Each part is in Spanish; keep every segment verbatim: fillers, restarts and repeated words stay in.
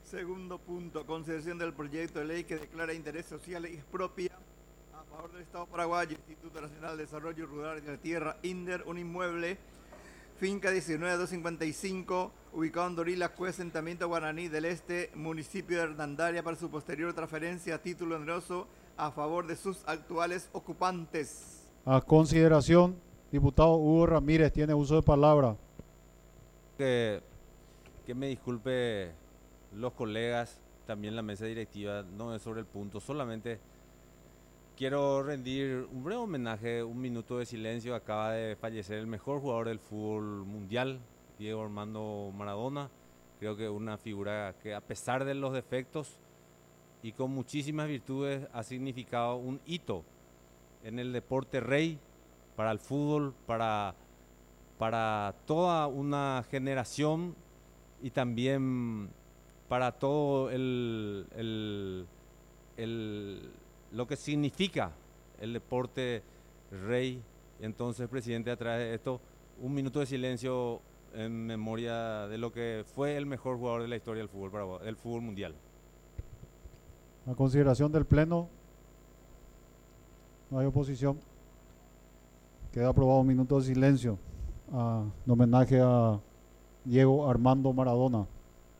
Segundo punto, consideración del proyecto de ley que declara interés social y expropia a favor del Estado paraguayo, Instituto Nacional de Desarrollo Rural y de la Tierra, INDER, un inmueble, finca diecinueve mil doscientos cincuenta y cinco, ubicado en Dorila, Cue, asentamiento guaraní del Este, municipio de Hernandaria, para su posterior transferencia a título oneroso a favor de sus actuales ocupantes. A consideración, diputado Hugo Ramírez, tiene uso de palabra. Que, que me disculpe los colegas, también la mesa directiva, no es sobre el punto, solamente quiero rendir un breve homenaje, un minuto de silencio. Acaba de fallecer el mejor jugador del fútbol mundial, Diego Armando Maradona. Creo que una figura que, a pesar de los defectos y con muchísimas virtudes, ha significado un hito en el deporte rey, para el fútbol, para, para toda una generación y también para todo el, el, el, lo que significa el deporte rey. Entonces, presidente, a través de esto, un minuto de silencio en memoria de lo que fue el mejor jugador de la historia del fútbol, para, del fútbol mundial. A consideración del Pleno, no hay oposición. Queda aprobado un minuto de silencio a, en homenaje a Diego Armando Maradona.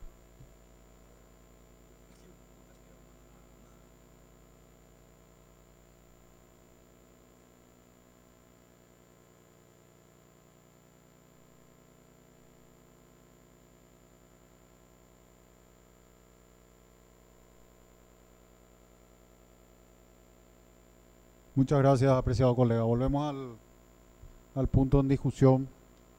Muchas gracias, apreciado colega. Volvemos al, al punto en discusión.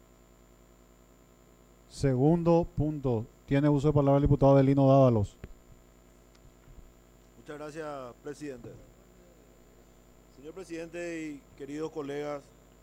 Segundo punto. Tiene uso de palabra el diputado Adelino Dávalos. Muchas gracias, presidente. Señor presidente y queridos colegas,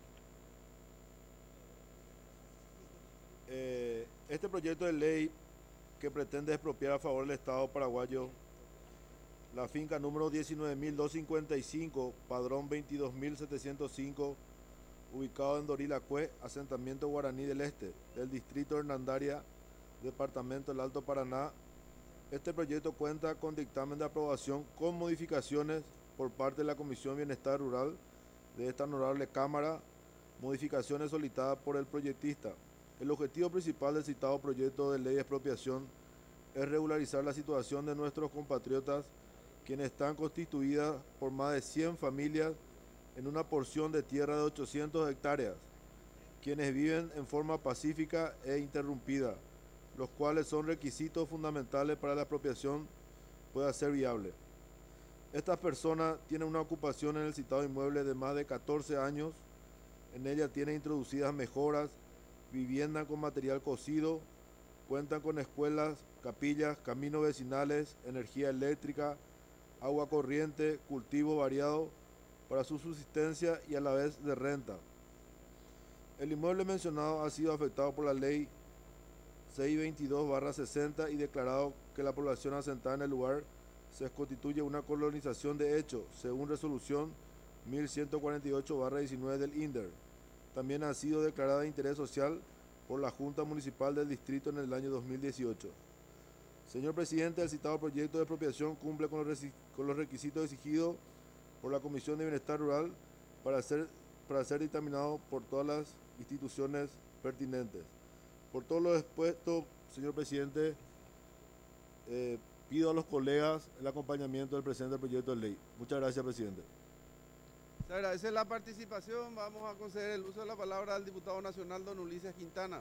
eh, este proyecto de ley que pretende expropiar a favor del Estado paraguayo la finca número diecinueve mil doscientos cincuenta y cinco, padrón veintidós mil setecientos cinco, ubicado en Dorila Cue, asentamiento guaraní del Este, del distrito de Hernandaria, departamento del Alto Paraná. Este proyecto cuenta con dictamen de aprobación con modificaciones por parte de la Comisión Bienestar Rural de esta honorable Cámara, modificaciones solicitadas por el proyectista. El objetivo principal del citado proyecto de ley de expropiación es regularizar la situación de nuestros compatriotas, quienes están constituidas por más de cien familias en una porción de tierra de ochocientas hectáreas, quienes viven en forma pacífica e interrumpida, los cuales son requisitos fundamentales para la expropiación pueda ser viable. Estas personas tienen una ocupación en el citado inmueble de más de catorce años, en ella tienen introducidas mejoras, vivienda con material cocido, cuentan con escuelas, capillas, caminos vecinales, energía eléctrica, agua corriente, cultivo variado para su subsistencia y a la vez de renta. El inmueble mencionado ha sido afectado por la ley seiscientos veintidós barra sesenta y declarado que la población asentada en el lugar se constituye una colonización de hecho, según resolución mil ciento cuarenta y ocho barra diecinueve del INDER. También ha sido declarada de interés social por la Junta Municipal del Distrito en el año dos mil dieciocho. Señor presidente, el citado proyecto de expropiación cumple con los, con los requisitos exigidos por la Comisión de Bienestar Rural para ser, para ser dictaminado por todas las instituciones pertinentes. Por todo lo expuesto, señor presidente, eh, pido a los colegas el acompañamiento del presente proyecto de ley. Muchas gracias, presidente. Se agradece la participación. Vamos a conceder el uso de la palabra al diputado nacional, don Ulises Quintana.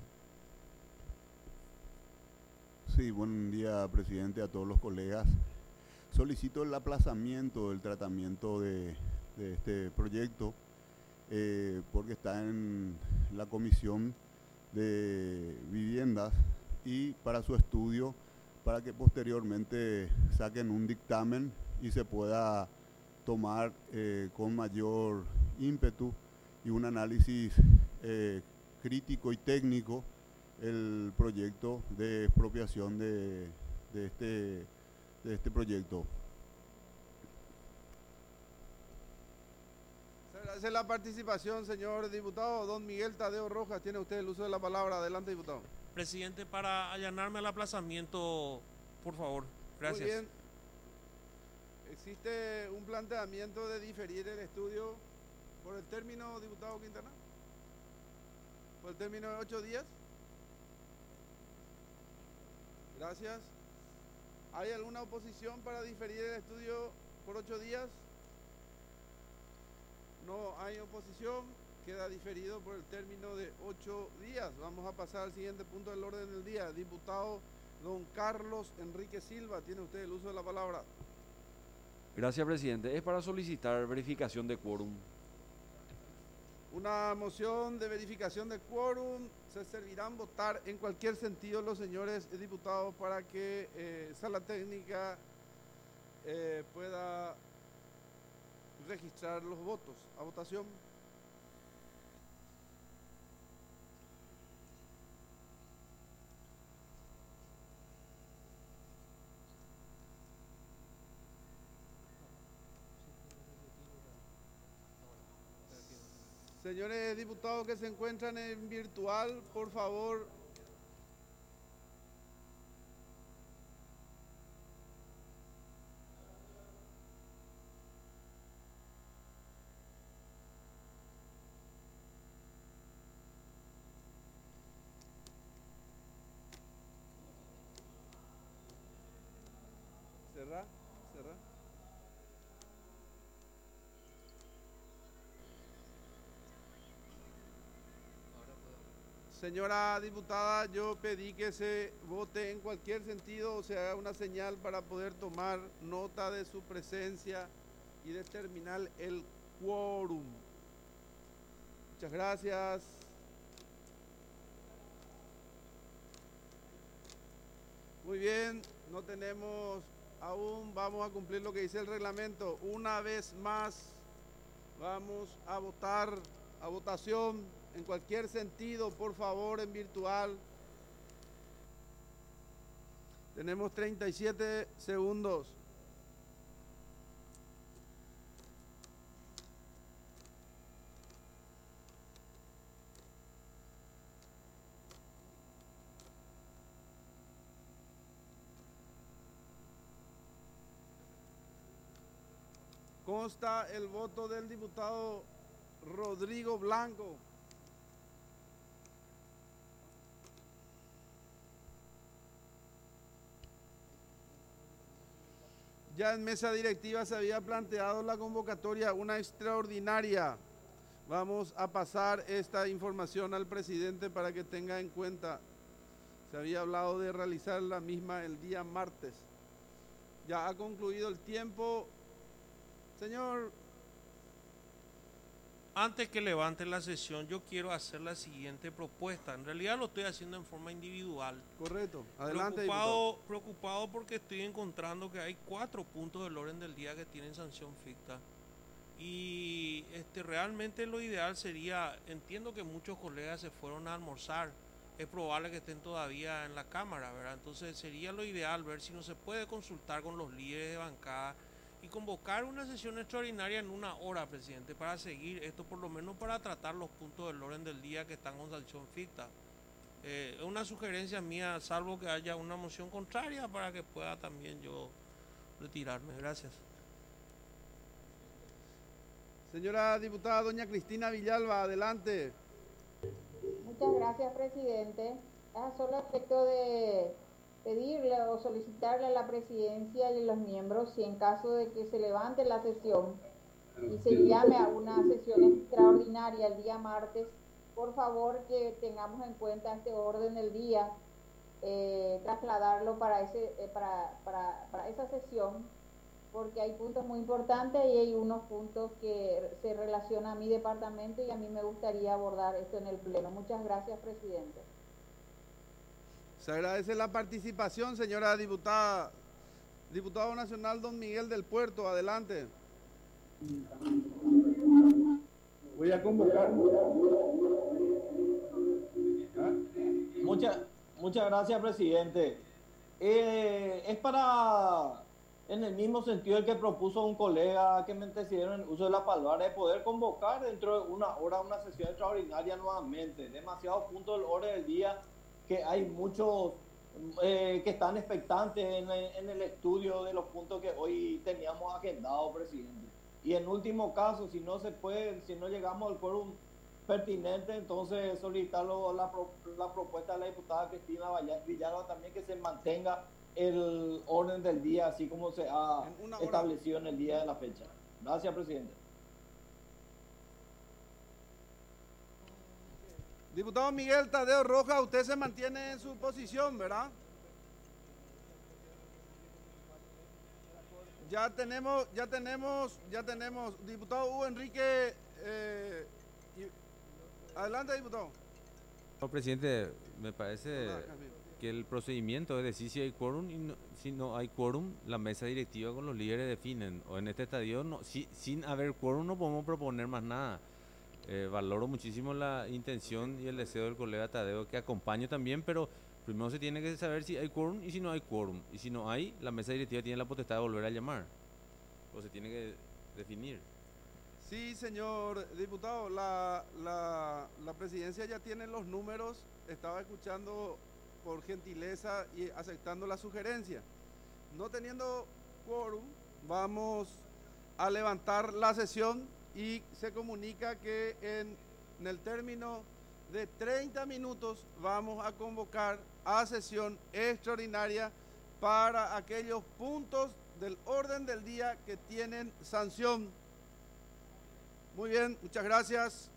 Sí, buen día, presidente, a todos los colegas. Solicito el aplazamiento del tratamiento de, de este proyecto eh, porque está en la Comisión de Viviendas y para su estudio, para que posteriormente saquen un dictamen y se pueda tomar eh, con mayor ímpetu y un análisis eh, crítico y técnico el proyecto de expropiación de, de, este, de este proyecto. Se agradece la participación, señor diputado. Don Miguel Tadeo Rojas, tiene usted el uso de la palabra. Adelante, diputado. Presidente, para allanarme al aplazamiento por favor. Gracias. Muy bien. ¿Existe un planteamiento de diferir el estudio por el término, diputado Quintana? ¿Por el término de ocho días? Gracias. ¿Hay alguna oposición para diferir el estudio por ocho días? No hay oposición. Queda diferido por el término de ocho días. Vamos a pasar al siguiente punto del orden del día. Diputado don Carlos Enrique Silva, tiene usted el uso de la palabra. Gracias, presidente. Es para solicitar verificación de quórum. Una moción de verificación de quórum. Se servirán votar en cualquier sentido los señores diputados para que eh, Sala Técnica eh, pueda registrar los votos. A votación. Señores diputados que se encuentran en virtual, por favor. Cerrar, cerrar. Señora diputada, yo pedí que se vote en cualquier sentido o se haga una señal para poder tomar nota de su presencia y determinar el quórum. Muchas gracias. Muy bien, no tenemos aún, vamos a cumplir lo que dice el reglamento. Una vez más, vamos a votar, a votación. En cualquier sentido, por favor, en virtual. Tenemos treinta y siete segundos. Consta el voto del diputado Rodrigo Blanco. Ya en mesa directiva se había planteado la convocatoria, una extraordinaria. Vamos a pasar esta información al presidente para que tenga en cuenta. Se había hablado de realizar la misma el día martes. Ya ha concluido el tiempo. Señor. Antes que levante la sesión, yo quiero hacer la siguiente propuesta. En realidad lo estoy haciendo en forma individual. Correcto. Adelante, preocupado, preocupado porque estoy encontrando que hay cuatro puntos del orden del día que tienen sanción ficta. Y este, realmente lo ideal sería, entiendo que muchos colegas se fueron a almorzar. Es probable que estén todavía en la Cámara, ¿verdad? Entonces sería lo ideal ver si no se puede consultar con los líderes de bancada y convocar una sesión extraordinaria en una hora, presidente, para seguir esto, por lo menos para tratar los puntos del orden del día que están con sanción ficta. Es eh, una sugerencia mía, salvo que haya una moción contraria, para que pueda también yo retirarme. Gracias. Señora diputada doña Cristina Villalba, adelante. Muchas gracias, presidente. A solo efecto de pedirle o solicitarle a la presidencia y a los miembros, si en caso de que se levante la sesión y se llame a una sesión extraordinaria el día martes, por favor que tengamos en cuenta este orden del día, eh, trasladarlo para, ese, eh, para, para, para esa sesión, porque hay puntos muy importantes y hay unos puntos que se relacionan a mi departamento y a mí me gustaría abordar esto en el Pleno. Muchas gracias, presidente. Se agradece la participación, señora diputada. Diputado nacional don Miguel del Puerto, adelante. Voy a convocar. Muchas, muchas gracias, presidente. Eh, es para, en el mismo sentido el que propuso un colega que me antecedieron en el uso de la palabra, de poder convocar dentro de una hora una sesión extraordinaria nuevamente. Demasiados puntos del orden del día, que hay muchos eh, que están expectantes en el, en el estudio de los puntos que hoy teníamos agendados, presidente. Y en último caso, si no se puede, si no llegamos al quórum pertinente, entonces solicitarlo la, pro, la propuesta de la diputada Cristina Villalba también, que se mantenga el orden del día así como se ha en establecido en el día de la fecha. Gracias, presidente. Diputado Miguel Tadeo Rojas, usted se mantiene en su posición, ¿verdad? Ya tenemos, ya tenemos, ya tenemos. Diputado Hugo Enrique, eh, y, adelante, diputado. No, presidente, me parece que el procedimiento es decir si hay quórum y no, si no hay quórum, la mesa directiva con los líderes definen. O en este estadio, no, si, sin haber quórum no podemos proponer más nada. Eh, valoro muchísimo la intención y el deseo del colega Tadeo, que acompaño también, pero primero se tiene que saber si hay quórum y si no hay quórum. Y si no hay, la mesa directiva tiene la potestad de volver a llamar. O se tiene que definir. Sí, señor diputado, la, la, la presidencia ya tiene los números. Estaba escuchando por gentileza y aceptando la sugerencia. No teniendo quórum, vamos a levantar la sesión y se comunica que en, en el término de treinta minutos vamos a convocar a sesión extraordinaria para aquellos puntos del orden del día que tienen sanción. Muy bien, muchas gracias.